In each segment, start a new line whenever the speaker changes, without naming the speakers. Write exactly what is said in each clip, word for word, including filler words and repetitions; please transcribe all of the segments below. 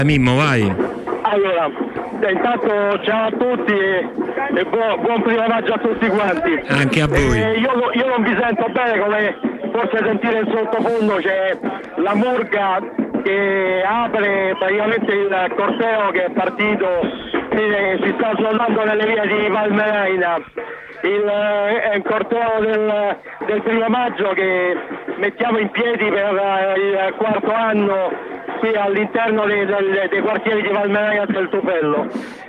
Mimmo, vai.
Allora, intanto ciao a tutti e, e buon, buon primo maggio a tutti quanti.
Anche a voi.
Eh, io, io non vi sento bene, come forse sentire in sottofondo c'è la Murga che apre praticamente il corteo che è partito, eh, si sta snodando nelle vie di Valmeraina. Il, è un corteo del, del primo maggio che mettiamo in piedi per il quarto anno qui all'interno dei, dei, dei quartieri di Valmeraina del Tupello.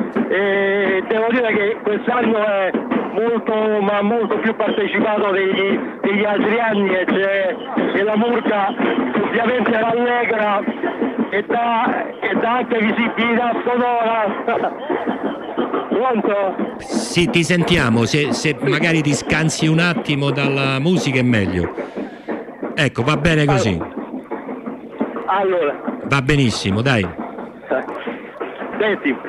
E devo dire che quest'anno è molto ma molto più partecipato degli, degli altri anni e, c'è, e la Murga ovviamente rallegra e dà, e dà anche visibilità sonora. Pronto?
Sì, ti sentiamo, se, se magari ti scansi un attimo dalla musica è meglio. Ecco, va bene così.
Allora.
Va benissimo, dai.
Senti,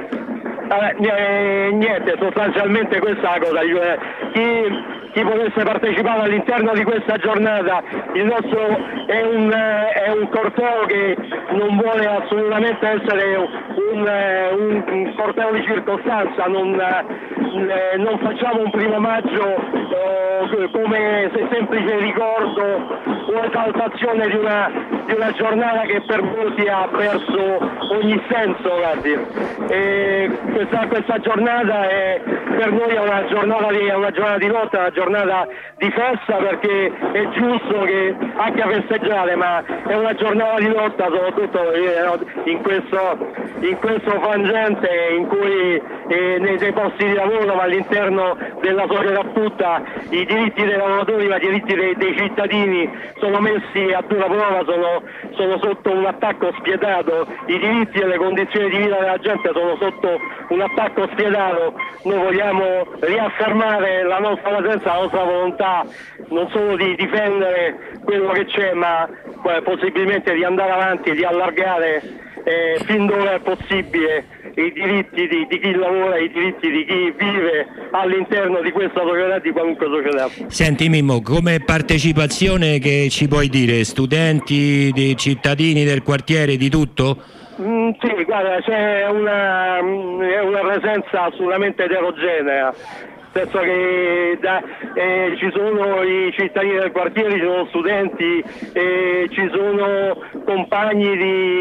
eh, niente, sostanzialmente questa cosa, cioè, chi, chi potesse partecipare all'interno di questa giornata, il nostro è un, è un corteo che non vuole assolutamente essere un, un, un corteo di circostanza, non, eh, non facciamo un primo maggio eh, come se semplice ricordo o esaltazione di una, di una giornata che per molti ha perso ogni senso, guardi. E questa, questa giornata è, per noi è una giornata di, è una giornata di lotta, una giornata di festa, perché è giusto che anche a festeggiare, ma è una giornata di lotta soprattutto in questo, in questo frangente in cui eh, nei, nei posti di lavoro, ma all'interno della società tutta, i diritti dei lavoratori ma i diritti dei, dei cittadini sono messi a dura prova, sono, sono sotto un attacco spietato, i diritti e le condizioni di vita della gente sono sotto un attacco spietato. Noi vogliamo riaffermare la nostra presenza, la nostra volontà non solo di difendere quello che c'è, ma eh, possibilmente di andare avanti e di allargare eh, fin dove è possibile i diritti di, di chi lavora, i diritti di chi vive all'interno di questa società, di qualunque società.
Senti Mimmo, come partecipazione che ci puoi dire? Studenti, di cittadini del quartiere, di tutto?
Mm, sì, guarda, c'è una, una presenza assolutamente eterogenea. Nel senso che da, eh, ci sono i cittadini del quartiere, ci sono studenti, eh, ci sono compagni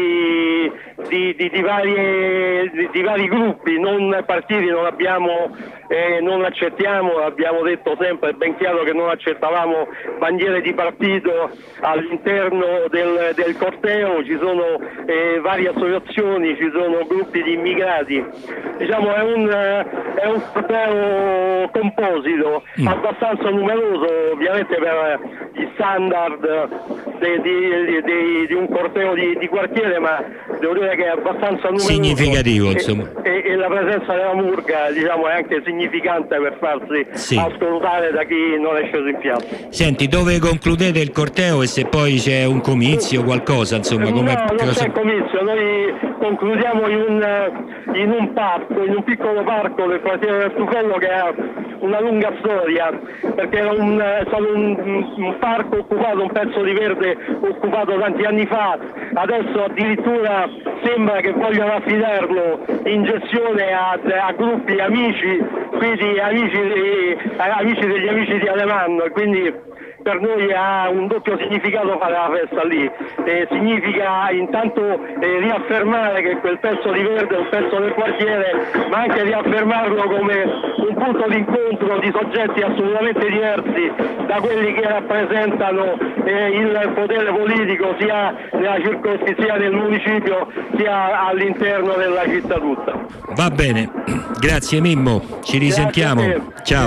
di, di, di, di, varie, di, di vari gruppi, non partiti, non abbiamo, eh, non accettiamo, abbiamo detto sempre, è ben chiaro che non accettavamo bandiere di partito all'interno del, del corteo, ci sono eh, varie associazioni, ci sono gruppi di immigrati, diciamo è un, è un corteo composito, mm. abbastanza numeroso ovviamente per gli standard di, di, di, di un corteo di, di quartiere, ma devo dire che è abbastanza numeroso,
significativo, insomma.
E, e, e la presenza della Murga, diciamo, è anche significante per farsi sì. ascoltare da chi non è sceso in piazza.
Senti, dove concludete il corteo e se poi c'è un comizio o qualcosa, insomma? Come...
No, non c'è comizio, noi concludiamo in un, in un parco, in un piccolo parco del quartiere del Tupello che ha una lunga storia, perché era un, è stato un, un parco occupato, un pezzo di verde occupato tanti anni fa, adesso addirittura sembra che vogliano affidarlo in gestione a, a gruppi amici, quindi amici, di, amici degli amici di Alemanno, e quindi per noi ha un doppio significato fare la festa lì, eh, significa intanto eh, riaffermare che quel pezzo di verde è un pezzo del quartiere, ma anche riaffermarlo come un punto di incontro di soggetti assolutamente diversi da quelli che rappresentano eh, il potere politico sia nella circoscrizione, sia nel municipio, sia all'interno della città tutta.
Va bene, grazie Mimmo, ci risentiamo, ciao.